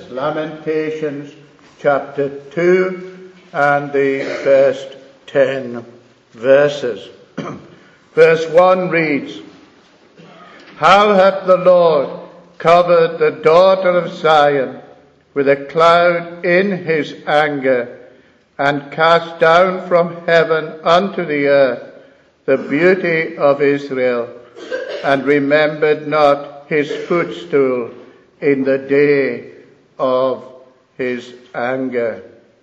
Lamentations chapter 2 and the first 10 verses. Verse 1 reads, "How hath the Lord covered the daughter of Zion with a cloud in his anger, and cast down from heaven unto the earth the beauty of Israel, and remembered not his footstool in the day of his anger."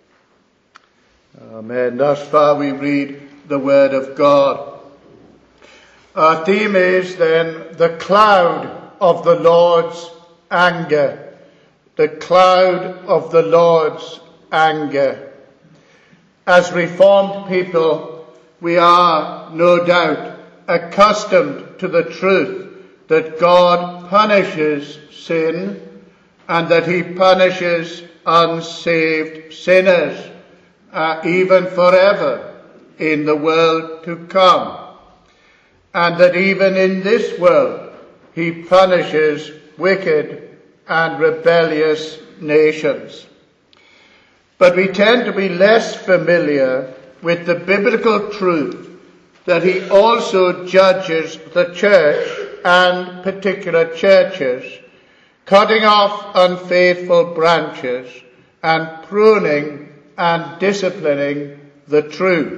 Amen. Thus far we read the word of God. Our theme is then the cloud of the Lord's anger. The cloud of the Lord's anger. As Reformed people, we are no doubt accustomed to the truth that God punishes sin and that he punishes unsaved sinners, even forever in the world to come. And that even in this world he punishes wicked and rebellious nations. But we tend to be less familiar with the biblical truth that he also judges the church and particular churches, cutting off unfaithful branches and pruning and disciplining the true.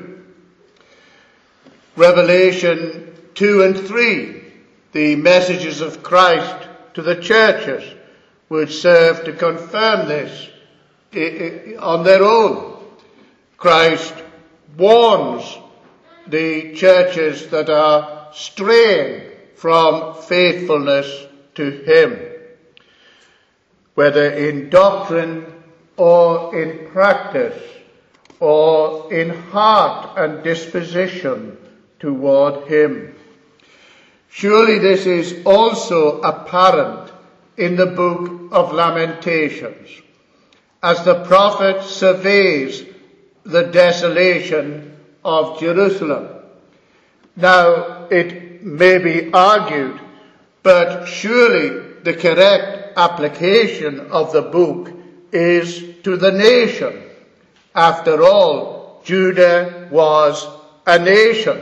Revelation 2 and 3, the messages of Christ to the churches, would serve to confirm this on their own. Christ warns the churches that are straying from faithfulness to him, whether in doctrine or in practice or in heart and disposition toward him. Surely this is also apparent in the book of Lamentations, as the prophet surveys the desolation of Jerusalem. Now, it may be argued, but surely the correct application of the book is to the nation. After all, Judah was a nation.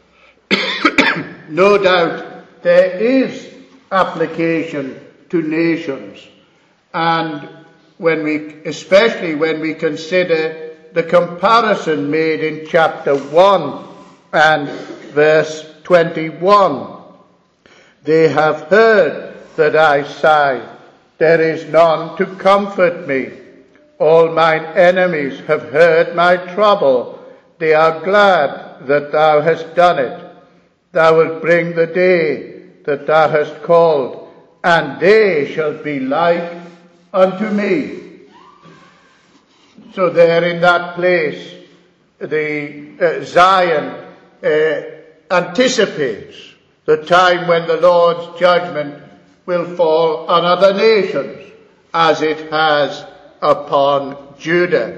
No doubt there is application to nations, and especially when we consider the comparison made in chapter 1 and verse 21. "They have heard that I sigh, there is none to comfort me. All mine enemies have heard my trouble, they are glad that thou hast done it. Thou wilt bring the day that thou hast called, and they shall be like unto me." So there in that place, the Zion anticipates the time when the Lord's judgment will fall on other nations, as it has upon Judah.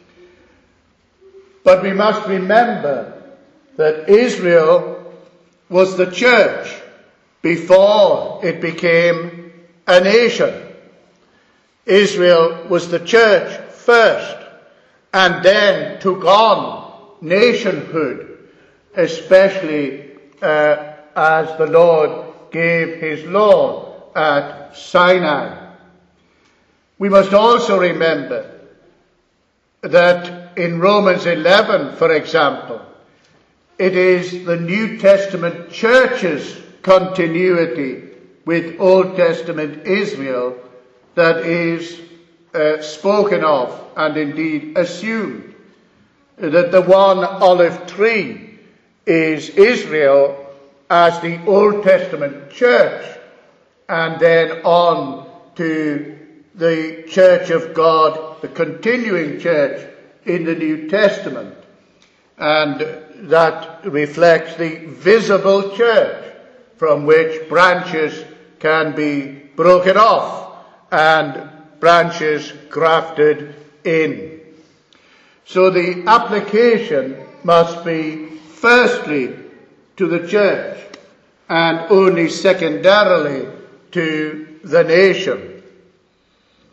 But we must remember that Israel was the church before it became a nation. Israel was the church first, and then took on nationhood, especially as the Lord gave his law at Sinai. We must also remember that in Romans 11, for example, it is the New Testament church's continuity with Old Testament Israel that is spoken of and indeed assumed. That the one olive tree is Israel as the Old Testament church, and then on to the church of God, the continuing church in the New Testament. And that reflects the visible church from which branches can be broken off and branches grafted in. So the application must be firstly to the church and only secondarily to the nation.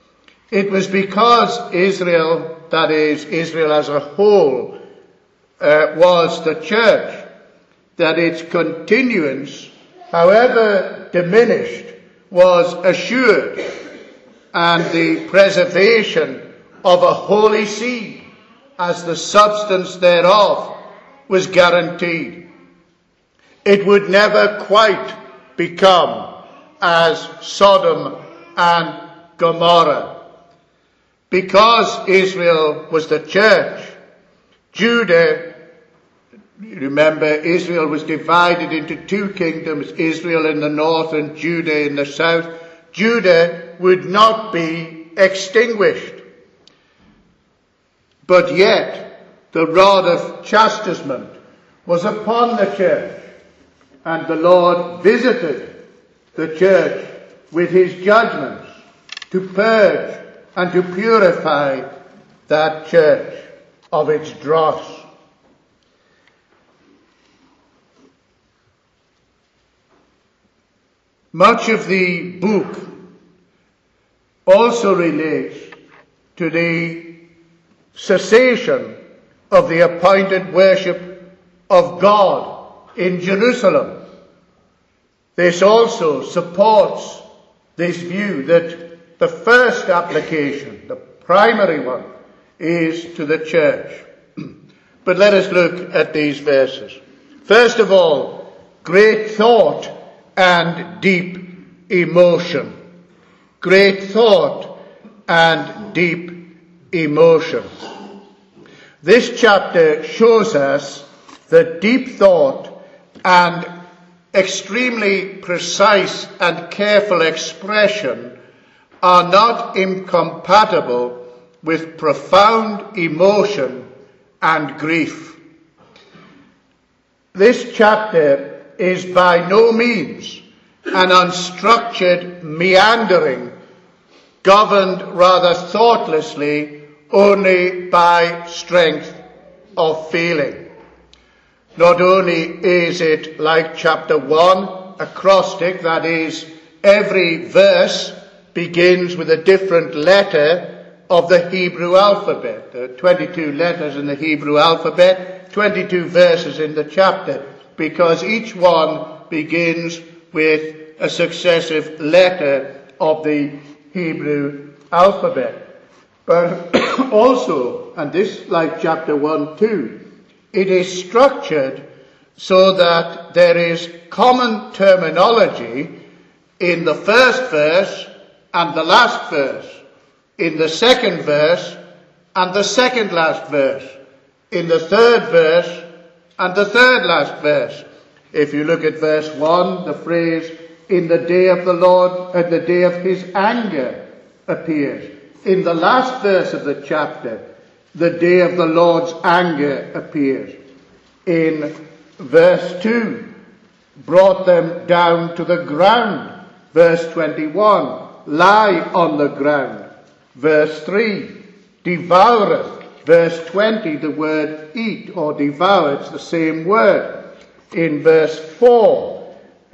It was because Israel, that is, Israel as a whole, was the church, that its continuance, however diminished, was assured, and the preservation of a holy seed as the substance thereof was guaranteed. It would never quite become as Sodom and Gomorrah. Because Israel was the church, Judah, remember, Israel was divided into two kingdoms, Israel in the north and Judah in the south. Judah would not be extinguished. But yet, the rod of chastisement was upon the church, and the Lord visited the church with his judgments to purge and to purify that church of its dross. Much of the book also relates to the cessation of the appointed worship of God in Jerusalem. This also supports this view that the first application, the primary one, is to the church. But let us look at these verses. First of all, great thought and deep emotion. Great thought and deep emotion. This chapter shows us that deep thought and extremely precise and careful expression are not incompatible with profound emotion and grief. This chapter is by no means an unstructured meandering, governed rather thoughtlessly only by strength of feeling. Not only is it like chapter 1, acrostic, that is, every verse begins with a different letter of the Hebrew alphabet. There are 22 letters in the Hebrew alphabet, 22 verses in the chapter, because each one begins with a successive letter of the Hebrew alphabet. But also, and this like chapter 1 too, it is structured so that there is common terminology in the first verse and the last verse, in the second verse and the second last verse, in the third verse and the third last verse. If you look at verse 1, the phrase, in the day of the Lord, at the day of his anger, appears. In the last verse of the chapter, the day of the Lord's anger appears. In verse 2, brought them down to the ground. Verse 21, lie on the ground. Verse 3, devoureth. Verse 20, the word eat or devour, it's the same word. In verse 4,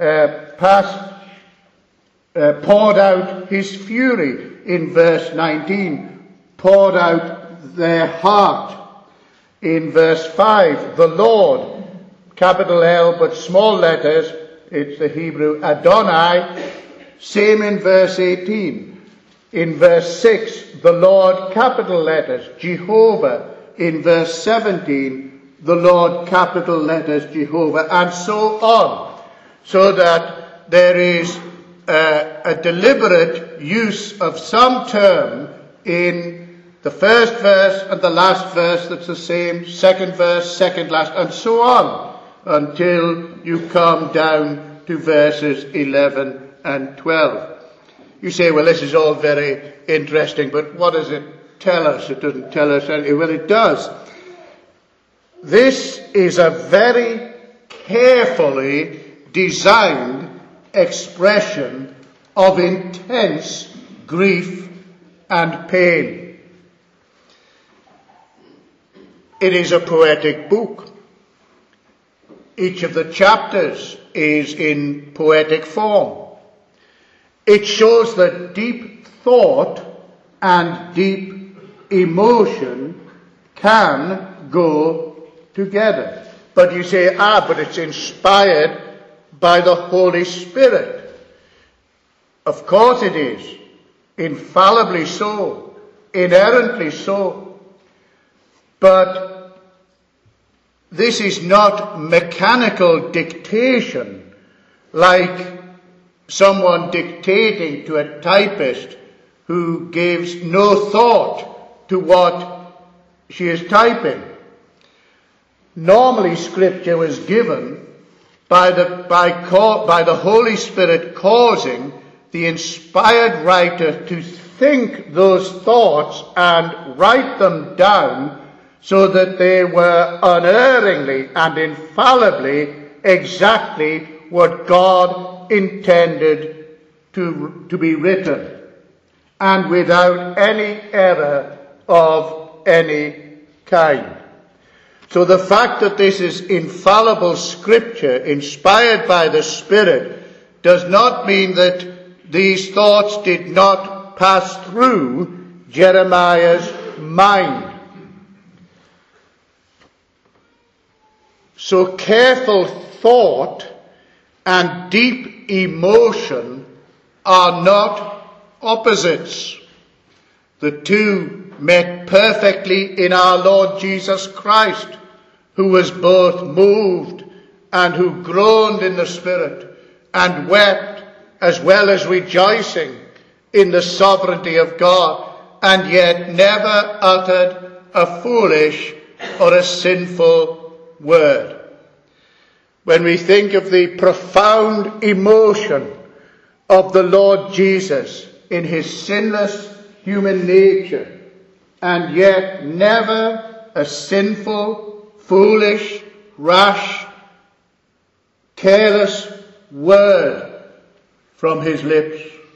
poured out his fury. In verse 19, poured out their heart. In verse 5, the Lord, capital L but small letters, it's the Hebrew Adonai. Same in verse 18. In verse 6, the Lord, capital letters, Jehovah. In verse 17, the Lord, capital letters, Jehovah, and so on. So that there is a deliberate use of some term in the first verse and the last verse that's the same, second verse, second last, and so on, until you come down to verses 11 and 12. You say, well, this is all very interesting, but what does it tell us? It doesn't tell us anything. Well, it does. This is a very carefully designed expression of intense grief and pain. It is a poetic book. Each of the chapters is in poetic form. It shows that deep thought and deep emotion can go together. But you say, but it's inspired by the Holy Spirit. Of course it is. Infallibly so. Inerrantly so. But this is not mechanical dictation, like someone dictating to a typist who gives no thought to what she is typing. Normally, Scripture was given by the Holy Spirit causing the inspired writer to think those thoughts and write them down so that they were unerringly and infallibly exactly what God intended to be written, and without any error of any kind. So the fact that this is infallible Scripture, inspired by the Spirit, does not mean that these thoughts did not pass through Jeremiah's mind. So careful thought and deep emotion are not opposites. The two met perfectly in our Lord Jesus Christ, who was both moved and who groaned in the Spirit and wept, as well as rejoicing in the sovereignty of God, and yet never uttered a foolish or a sinful word. When we think of the profound emotion of the Lord Jesus in his sinless human nature, and yet never a sinful, foolish, rash, careless word from his lips.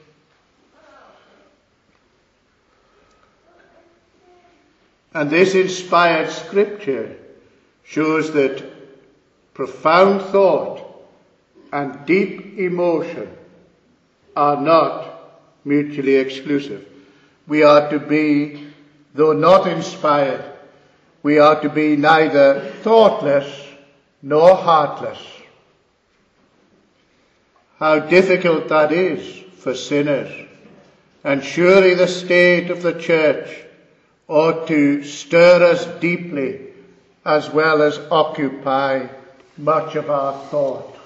And this inspired Scripture shows that profound thought and deep emotion are not mutually exclusive. We are to be, though not inspired, we are to be neither thoughtless nor heartless. How difficult that is for sinners. And surely the state of the church ought to stir us deeply as well as occupy much of our thought.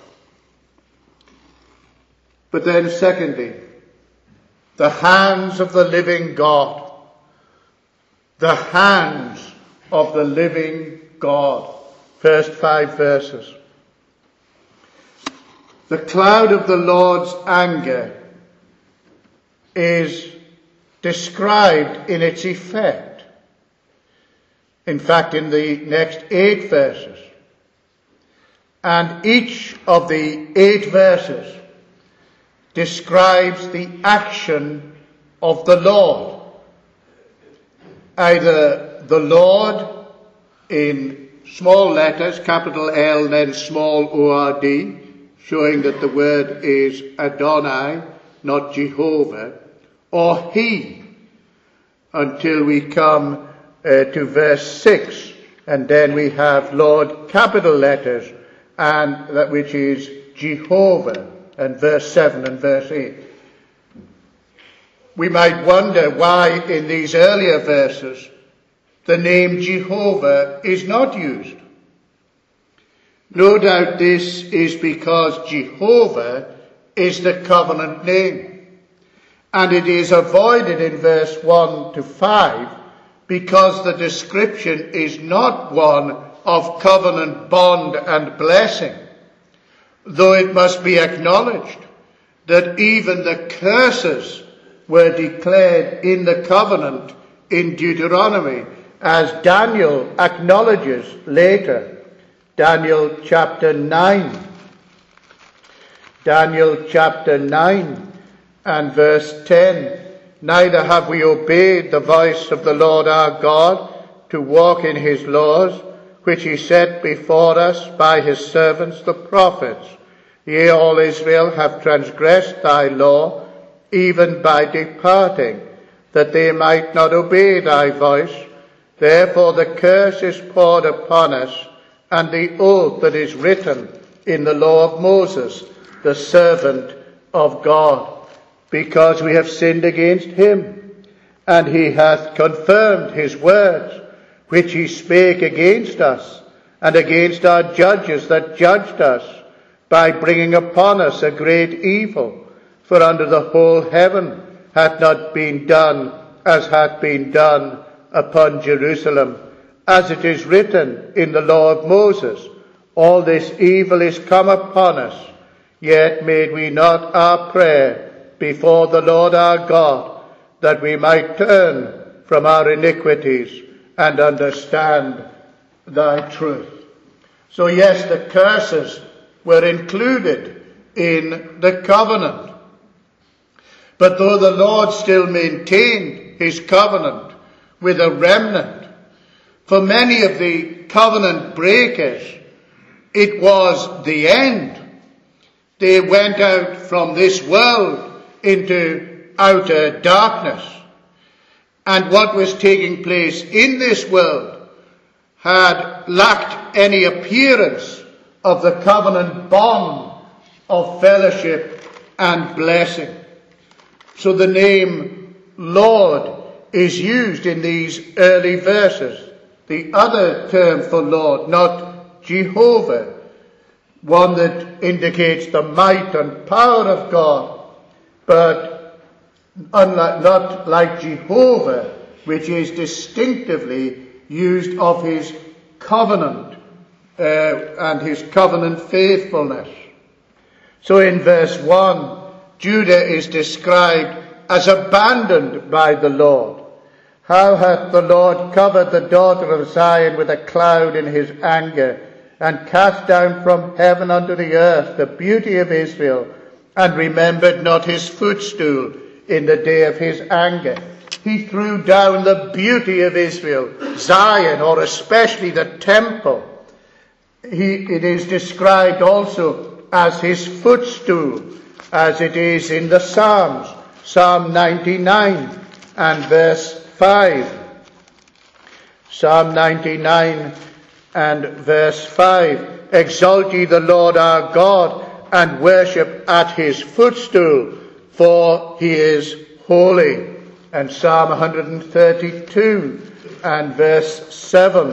But then secondly, the hands of the living God. The hands of the living God. First 5 verses. The cloud of the Lord's anger is described in its effect. In fact, in the next 8 verses. And each of the 8 verses describes the action of the Lord. Either the Lord in small letters, capital L, then small O-R-D, showing that the word is Adonai, not Jehovah, or he, until we come to verse 6, and then we have Lord capital letters, and that which is Jehovah, and verse 7 and verse 8. We might wonder why in these earlier verses the name Jehovah is not used. No doubt this is because Jehovah is the covenant name, and it is avoided in verse 1 to 5 because the description is not one of covenant bond and blessing, though it must be acknowledged that even the curses were declared in the covenant in Deuteronomy, as Daniel acknowledges later. Daniel chapter 9. Daniel chapter 9 and verse 10. Neither have we obeyed the voice of the Lord our God to walk in his laws, which he set before us by his servants the prophets. Yea, all Israel have transgressed thy law, even by departing that they might not obey thy voice. Therefore the curse is poured upon us, and the oath that is written in the law of Moses, the servant of God, because we have sinned against him. And he hath confirmed his words, which he spake against us, and against our judges that judged us, by bringing upon us a great evil. For under the whole heaven hath not been done as hath been done upon Jerusalem. As it is written in the law of Moses, all this evil is come upon us. Yet made we not our prayer before the Lord our God, that we might turn from our iniquities and understand thy truth. So yes, the curses were included in the covenant. But though the Lord still maintained his covenant with a remnant, for many of the covenant breakers, it was the end. They went out from this world into outer darkness. And what was taking place in this world had lacked any appearance of the covenant bond of fellowship and blessing. So the name Lord is used in these early verses. The other term for Lord, not Jehovah, one that indicates the might and power of God, but not like Jehovah, which is distinctively used of his covenant and his covenant faithfulness. So in verse 1, Judah is described as abandoned by the Lord. How hath the Lord covered the daughter of Zion with a cloud in his anger, and cast down from heaven unto the earth the beauty of Israel, and remembered not his footstool in the day of his anger. He threw down the beauty of Israel, Zion, or especially the temple. It is described also as his footstool, as it is in the Psalms, Psalm 99 and verse 5. Psalm 99 and verse 5. Exalt ye the Lord our God, and worship at his footstool, for he is holy. And Psalm 132 and verse 7.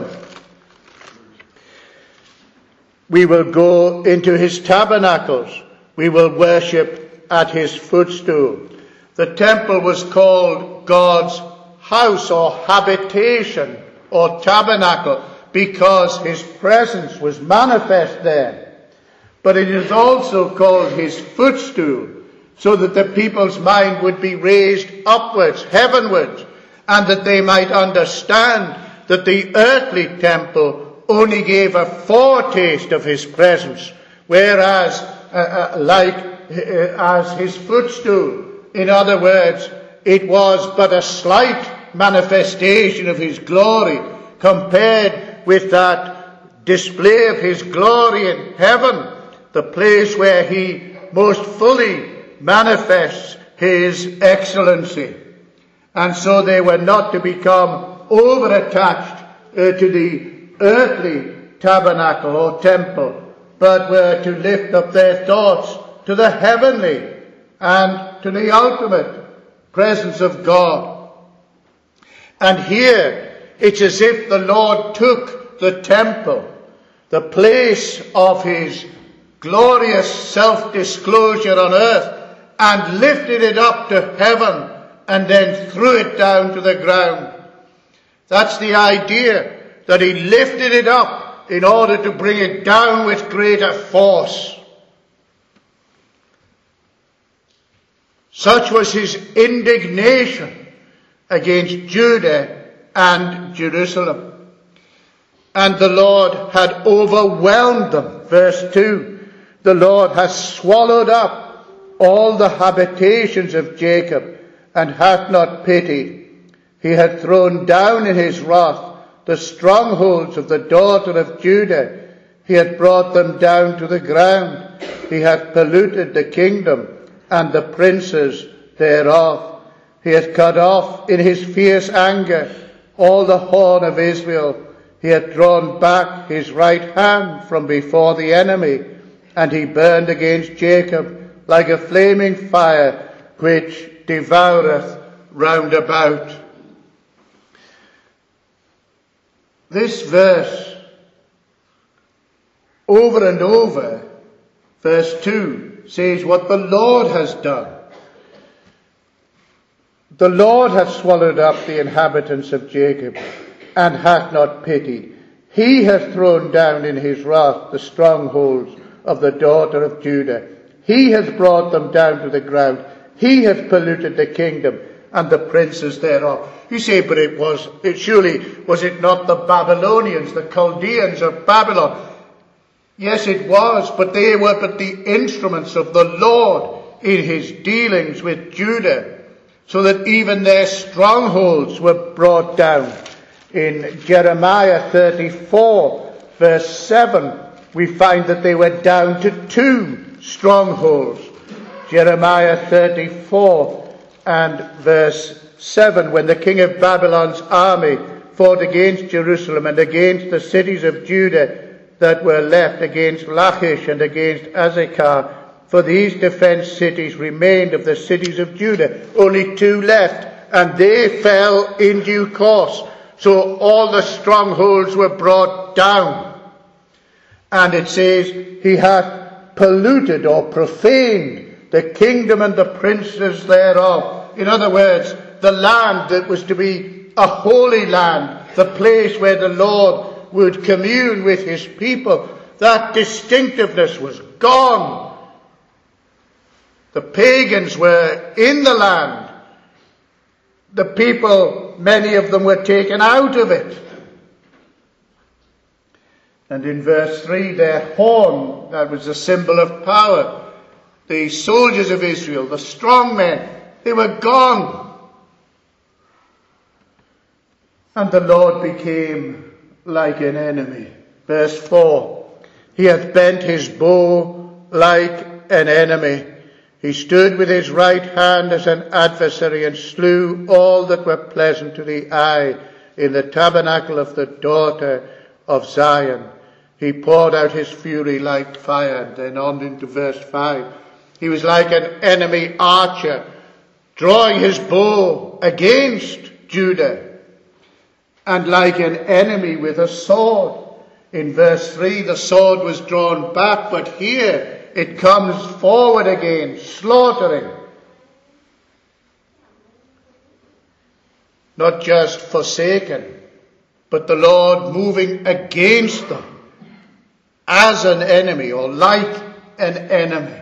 We will go into his tabernacles. We will worship at his footstool. The temple was called God's house or habitation or tabernacle because his presence was manifest there. But it is also called his footstool, so that the people's mind would be raised upwards, heavenwards, and that they might understand that the earthly temple only gave a foretaste of his presence, whereas as his footstool, in other words, it was but a slight manifestation of his glory compared with that display of his glory in heaven, the place where he most fully manifests his excellency. And so they were not to become over-attached to the earthly tabernacle or temple, but were to lift up their thoughts to the heavenly and to the ultimate presence of God. And here it's as if the Lord took the temple, the place of his glorious self-disclosure on earth, and lifted it up to heaven and then threw it down to the ground. That's the idea, that he lifted it up in order to bring it down with greater force. Such was his indignation against Judah and Jerusalem. And the Lord had overwhelmed them. Verse 2, the Lord has swallowed up all the habitations of Jacob, and hath not pitied. He hath thrown down in his wrath the strongholds of the daughter of Judah. He hath brought them down to the ground. He hath polluted the kingdom and the princes thereof. He hath cut off in his fierce anger all the horn of Israel. He hath drawn back his right hand from before the enemy, and he burned against Jacob like a flaming fire, which devoureth round about. This verse, over and over, verse 2, says what the Lord has done. The Lord hath swallowed up the inhabitants of Jacob, and hath not pitied. He hath thrown down in his wrath the strongholds of the daughter of Judah. He hath brought them down to the ground. He hath polluted the kingdom and the princes thereof. You say, but surely was it not the Babylonians, the Chaldeans of Babylon? Yes, it was, but they were but the instruments of the Lord in his dealings with Judah, so that even their strongholds were brought down. In Jeremiah 34, verse 7, we find that they were down to 2 strongholds. Jeremiah 34 and verse 7, when the king of Babylon's army fought against Jerusalem and against the cities of Judah that were left, against Lachish and against Azekah, for these defence cities remained of the cities of Judah. Only 2 left, and they fell in due course. So all the strongholds were brought down. And it says, he hath polluted or profaned the kingdom and the princes thereof. In other words, the land that was to be a holy land, the place where the Lord would commune with his people, that distinctiveness was gone. The pagans were in the land. The people, many of them, were taken out of it. And in verse 3, their horn, that was a symbol of power. The soldiers of Israel, the strong men, they were gone. And the Lord became like an enemy. Verse 4, he hath bent his bow like an enemy. He stood with his right hand as an adversary, and slew all that were pleasant to the eye in the tabernacle of the daughter of Zion. He poured out his fury like fire. And then on into verse 5. He was like an enemy archer, drawing his bow against Judah, and like an enemy with a sword. In verse 3, the sword was drawn back, but here it comes forward again, slaughtering. Not just forsaken, but the Lord moving against them as an enemy, or like an enemy.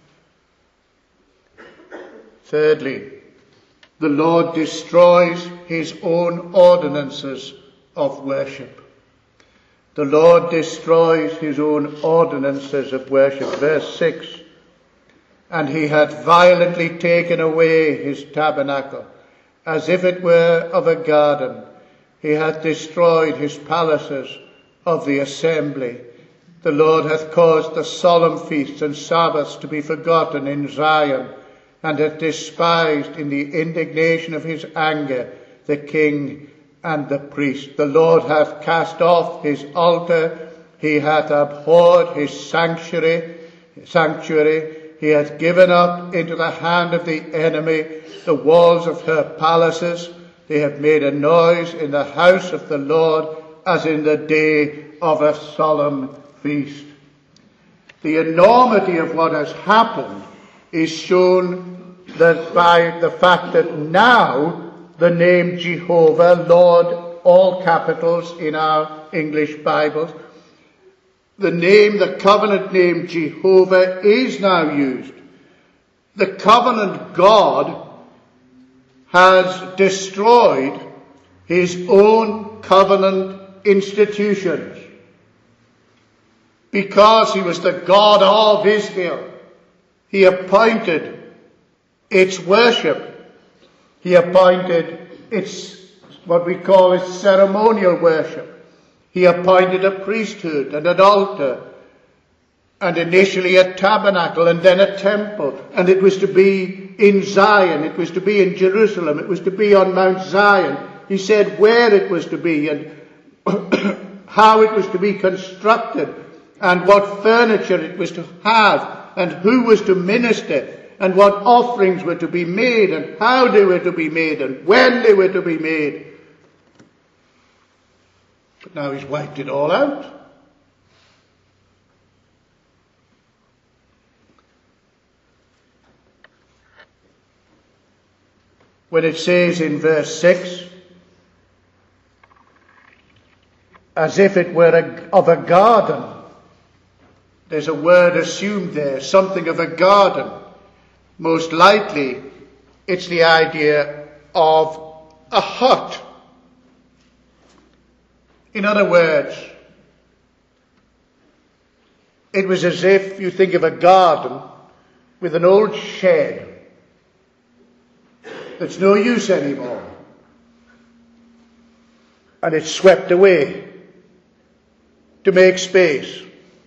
Thirdly, the Lord destroys his own ordinances of worship. The Lord destroys his own ordinances of worship. Verse 6, and he hath violently taken away his tabernacle, as if it were of a garden. He hath destroyed his palaces of the assembly. The Lord hath caused the solemn feasts and Sabbaths to be forgotten in Zion, and hath despised in the indignation of his anger the king and the priest. The Lord hath cast off his altar. He hath abhorred his sanctuary. He hath given up into the hand of the enemy the walls of her palaces. They have made a noise in the house of the Lord, as in the day of a solemn feast. The enormity of what has happened is shown that by the fact that now the name Jehovah, Lord, all capitals in our English Bibles, the covenant name Jehovah is now used. The covenant God has destroyed his own covenant institutions. Because he was the God of Israel, he appointed its worship. He appointed its, what we call its ceremonial worship. He appointed a priesthood and an altar, and initially a tabernacle and then a temple. And it was to be in Zion. It was to be in Jerusalem. It was to be on Mount Zion. He said where it was to be and how it was to be constructed and what furniture it was to have and who was to minister and what offerings were to be made and how they were to be made and when they were to be made. But now he's wiped it all out. When it says in verse 6, as if it were of a garden, there's a word assumed there, something of a garden. Most likely, it's the idea of a hut. In other words, it was as if you think of a garden with an old shed that's no use anymore, and it's swept away to make space.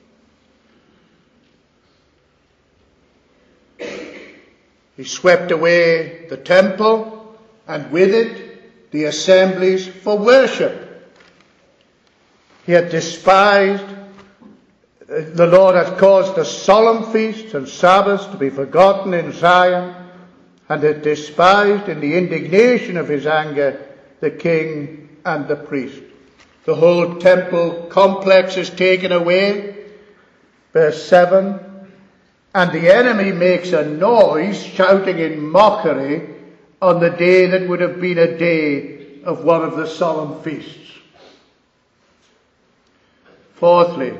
He swept away the temple, and with it the assemblies for worship. He had despised, the Lord had caused the solemn feasts and Sabbaths to be forgotten in Zion, and had despised in the indignation of his anger the king and the priest. The whole temple complex is taken away. Verse 7, and the enemy makes a noise, shouting in mockery on the day that would have been a day of one of the solemn feasts. Fourthly,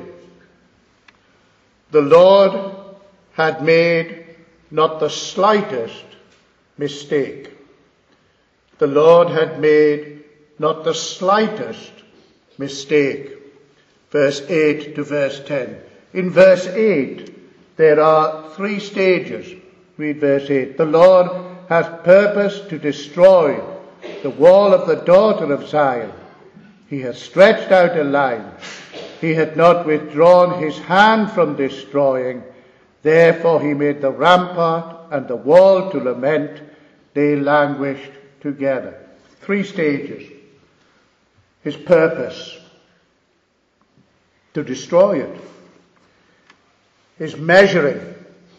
the Lord had made not the slightest mistake. The Lord had made not the slightest mistake. Verse 8 to verse 10. In verse 8, there are three stages. Read verse 8. The Lord has purposed to destroy the wall of the daughter of Zion. He has stretched out a line. He had not withdrawn his hand from destroying. Therefore he made the rampart and the wall to lament. They languished together. Three stages. His purpose, to destroy it. His measuring.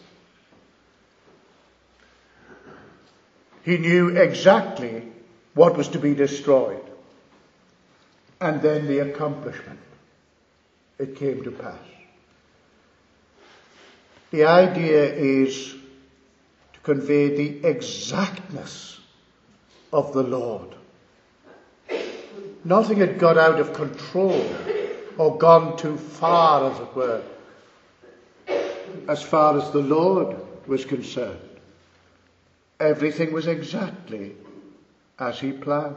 He knew exactly what was to be destroyed. And then the accomplishment. It came to pass. The idea is to convey the exactness of the Lord. Nothing had got out of control or gone too far, as it were, as far as the Lord was concerned. Everything was exactly as he planned.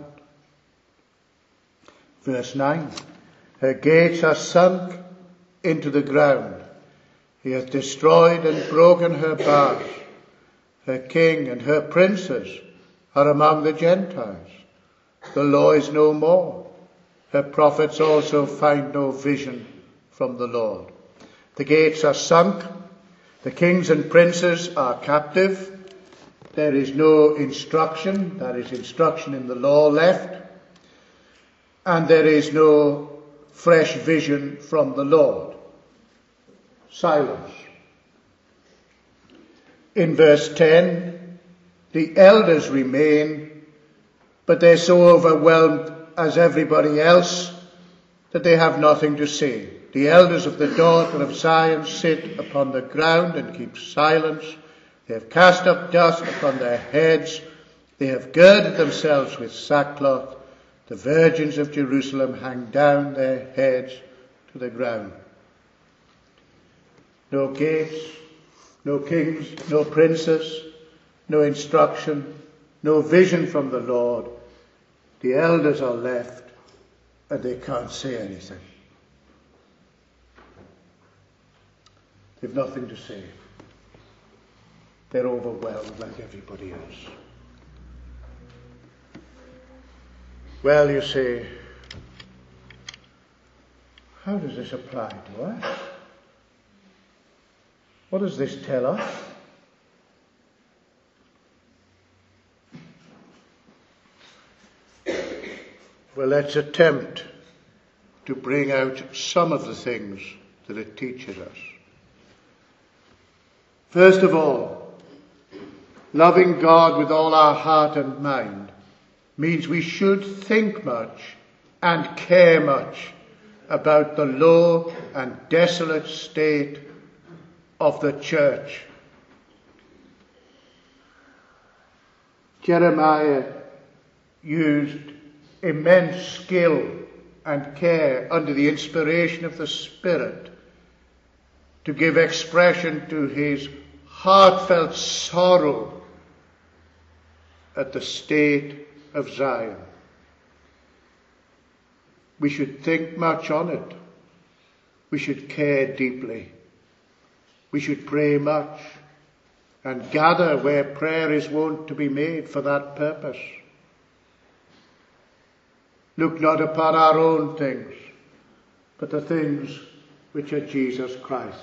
Verse 9, her gates are sunk into the ground. He hath destroyed and broken her bars. Her king and her princes are among the Gentiles. The law is no more. Her prophets also find no vision from the Lord. The gates are sunk. The kings and princes are captive. There is no instruction, that is instruction in the law, left. And there is no fresh vision from the Lord. Silence. In verse 10, the elders remain, but they're so overwhelmed as everybody else that they have nothing to say. The elders of the daughter of Zion sit upon the ground and keep silence. They have cast up dust upon their heads. They have girded themselves with sackcloth. The virgins of Jerusalem hang down their heads to the ground. No gates, no kings, no princes, no instruction, no vision from the Lord. The elders are left and they can't say anything. They've nothing to say. They're overwhelmed like everybody else. Well, you say, how does this apply to us? What does this tell us? Well, let's attempt to bring out some of the things that it teaches us. First of all, loving God with all our heart and mind means we should think much and care much about the low and desolate state of the church. Jeremiah used immense skill and care under the inspiration of the Spirit to give expression to his heartfelt sorrow at the state of Zion. We should think much on it. We should care deeply. We should pray much and gather where prayer is wont to be made for that purpose. Look not upon our own things, but the things which are Jesus Christ's.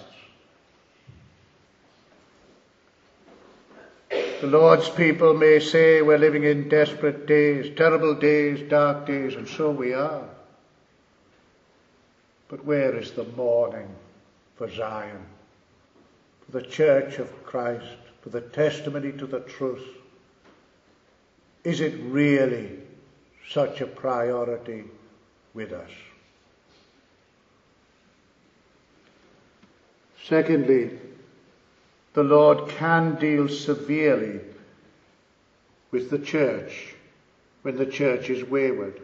The Lord's people may say we're living in desperate days, terrible days, dark days, and so we are. But where is the mourning for Zion, for the church of Christ, for the testimony to the truth? Is it really such a priority with us? Secondly, the Lord can deal severely with the church when the church is wayward.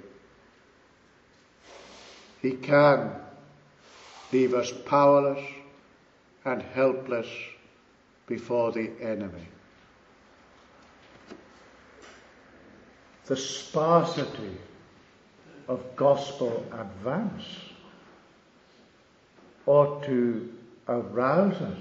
He can leave us powerless and helpless before the enemy. The sparsity of gospel advance ought to arouse us.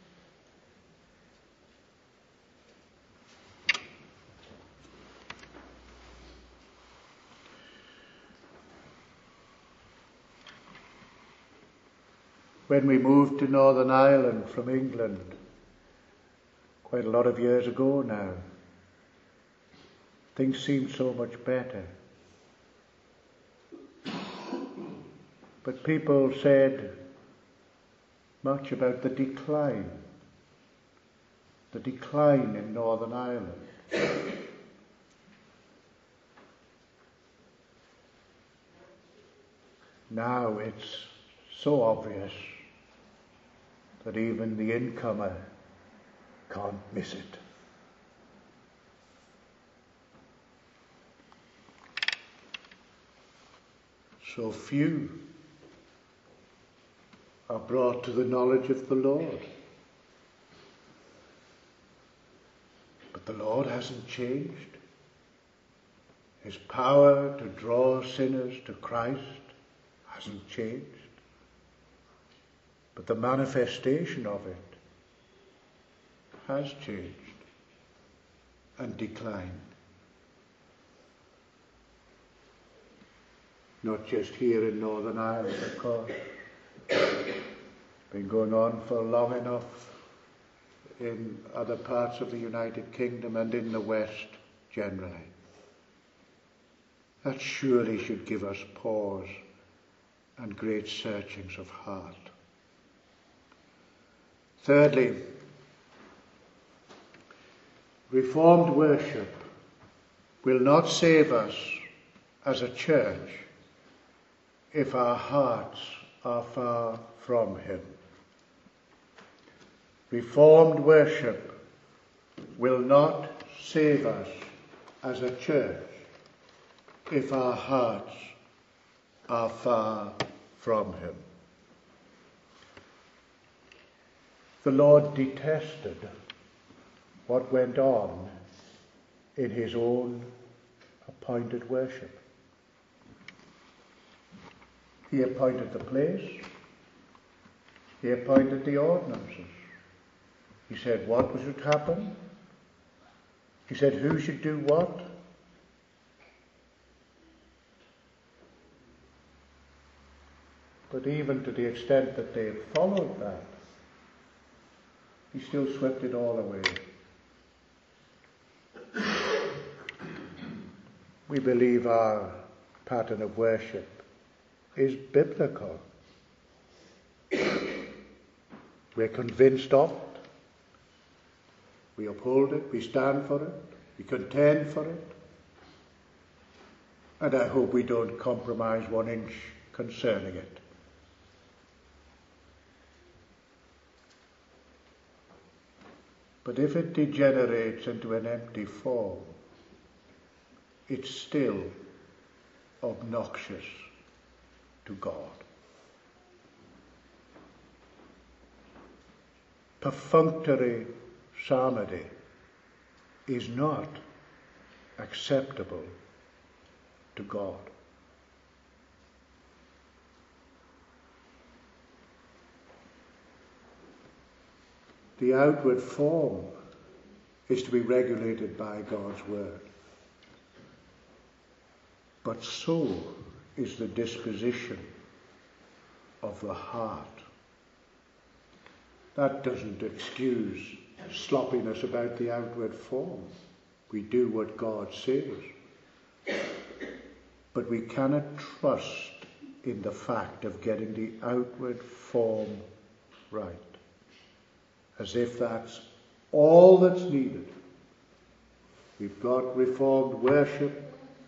When we moved to Northern Ireland from England, quite a lot of years ago now, things seemed so much better. But people said much about the decline in Northern Ireland. Now it's so obvious that even the incomer can't miss it. So few are brought to the knowledge of the Lord. But the Lord hasn't changed. His power to draw sinners to Christ hasn't changed. But the manifestation of it has changed and declined. Not just here in Northern Ireland, of course. It's been going on for long enough in other parts of the United Kingdom and in the West generally. That surely should give us pause and great searchings of heart. Thirdly, Reformed worship will not save us as a church if our hearts are far from Him. Reformed worship will not save us as a church if our hearts are far from Him. The Lord detested what went on in His own appointed worship. He appointed the place. He appointed the ordinances. He said what should happen. He said who should do what. But even to the extent that they followed that, He still swept it all away. We believe our pattern of worship is biblical. We're convinced of it. We uphold it. We stand for it. We contend for it. And I hope we don't compromise 1 inch concerning it. But if it degenerates into an empty form, it's still obnoxious to God. Perfunctory psalmody is not acceptable to God. The outward form is to be regulated by God's word. But so is the disposition of the heart. That doesn't excuse sloppiness about the outward form. We do what God says. But we cannot trust in the fact of getting the outward form right, as if that's all that's needed. We've got reformed worship.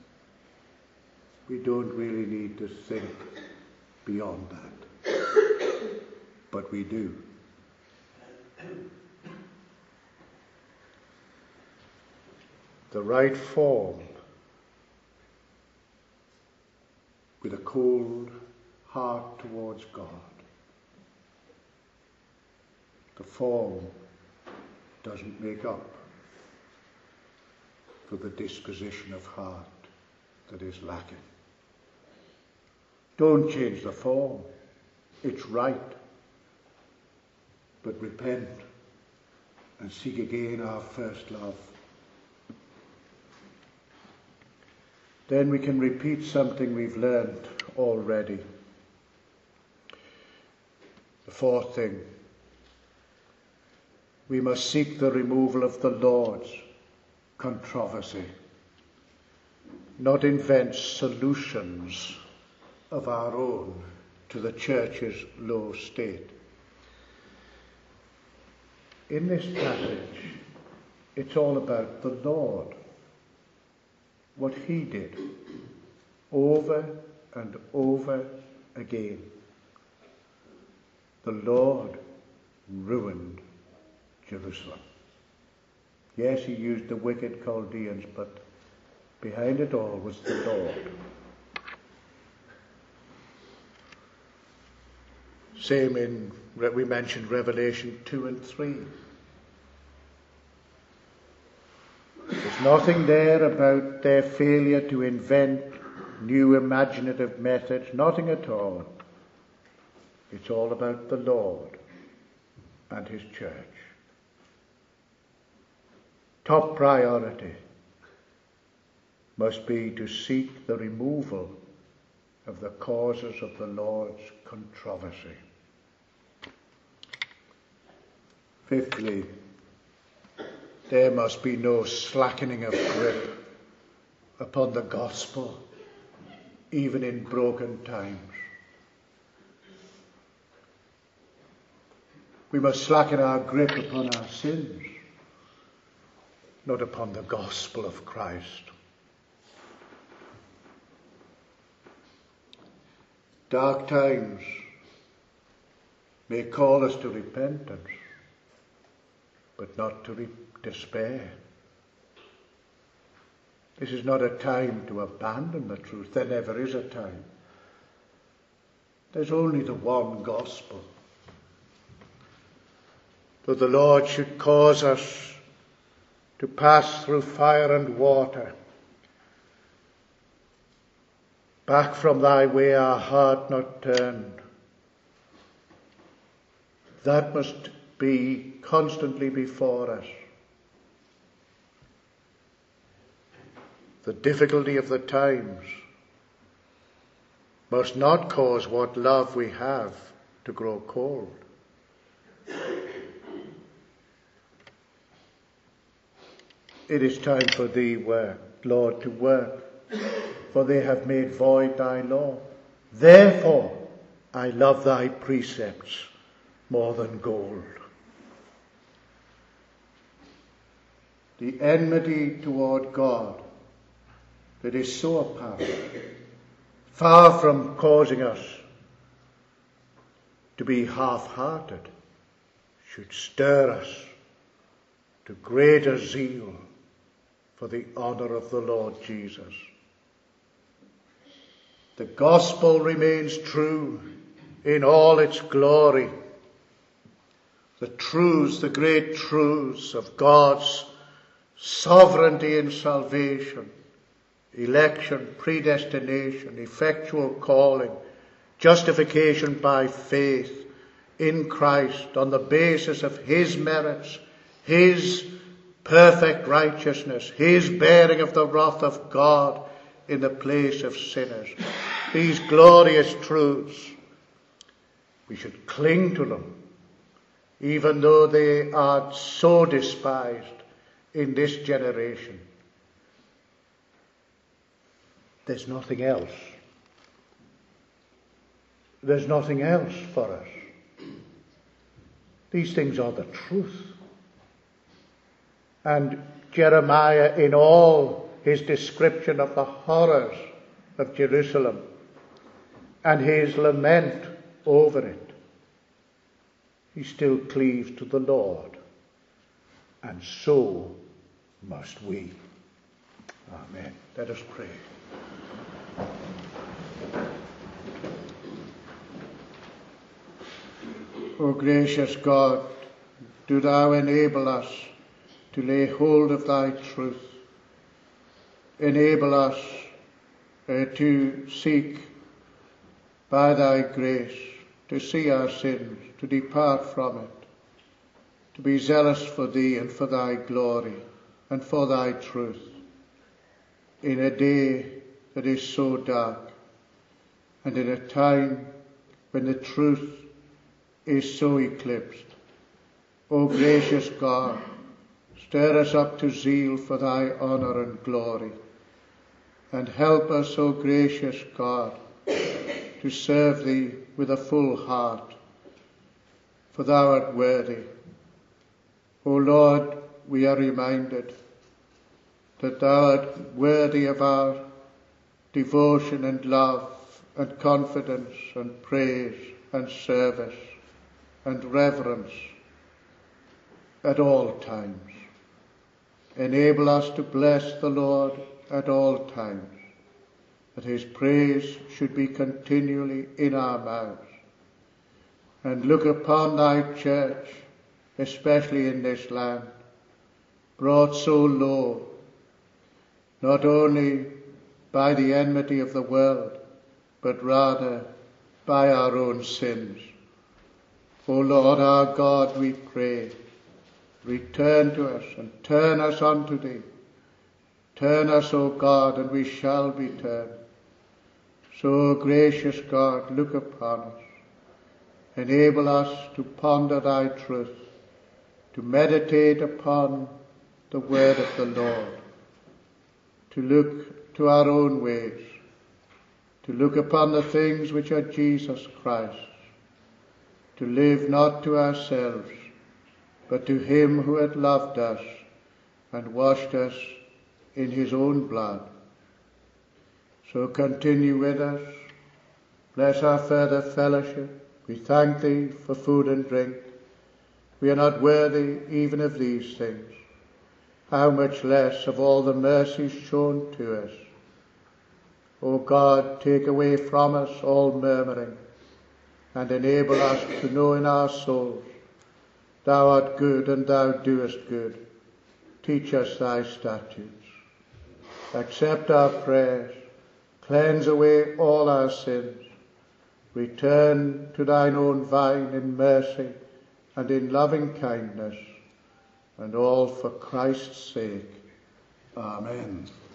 We don't really need to think beyond that. But we do. The right form, with a cold heart towards God. The form doesn't make up for the disposition of heart that is lacking. Don't change the form. It's right. But repent and seek again our first love. Then we can repeat something we've learned already. The fourth thing, we must seek the removal of the Lord's controversy, not invent solutions of our own to the church's low state. In this passage, it's all about the Lord, what he did over and over again. The Lord ruined Jerusalem. Yes, he used the wicked Chaldeans, but behind it all was the Lord. Same in, we mentioned Revelation 2 and 3. There's nothing there about their failure to invent new imaginative methods, nothing at all. It's all about the Lord and his church. Top priority must be to seek the removal of the causes of the Lord's controversy. Fifthly, there must be no slackening of grip upon the gospel, even in broken times. We must slacken our grip upon our sins, not upon the gospel of Christ. Dark times may call us to repentance, but not to despair. This is not a time to abandon the truth. There never is a time. There's only the one gospel. Though the Lord should cause us to pass through fire and water, back from thy way our heart not turned. That must be constantly before us. The difficulty of the times must not cause what love we have to grow cold. It is time for thee, Lord, to work for they have made void thy law. Therefore I love thy precepts more than gold. The enmity toward God that is so apparent, far from causing us to be half-hearted, should stir us to greater zeal for the honor of the Lord Jesus. The gospel remains true in all its glory. The truths, the great truths of God's sovereignty in salvation, election, predestination, effectual calling, justification by faith in Christ on the basis of his merits, his perfect righteousness, his bearing of the wrath of God in the place of sinners. These glorious truths, we should cling to them, even though they are so despised in this generation. There's nothing else. There's nothing else for us. These things are the truth. And Jeremiah, in all his description of the horrors of Jerusalem and his lament over it, he still cleaves to the Lord. And so must we. Amen. Let us pray. O gracious God, do thou enable us to lay hold of thy truth. Enable us to seek by thy grace to see our sins, to depart from it, to be zealous for thee and for thy glory and for thy truth in a day that is so dark and in a time when the truth is so eclipsed. O gracious God, stir us up to zeal for thy honour and glory, and help us, O gracious God, to serve thee with a full heart, for thou art worthy. O Lord, we are reminded that thou art worthy of our devotion and love and confidence and praise and service and reverence at all times. Enable us to bless the Lord at all times, that his praise should be continually in our mouths. And look upon thy church, especially in this land, brought so low, not only by the enmity of the world, but rather by our own sins. O Lord our God, we pray, return to us and turn us unto thee. Turn us, O God, and we shall be turned. So, gracious God, look upon us. Enable us to ponder thy truth, to meditate upon the word of the Lord, to look to our own ways, to look upon the things which are Jesus Christ, to live not to ourselves, but to him who hath loved us and washed us in his own blood. So continue with us. Bless our further fellowship. We thank thee for food and drink. We are not worthy even of these things. How much less of all the mercies shown to us. O God, take away from us all murmuring, and enable us to know in our souls, thou art good and thou doest good. Teach us thy statutes. Accept our prayers. Cleanse away all our sins. Return to thine own vine in mercy and in loving kindness, and all for Christ's sake. Amen.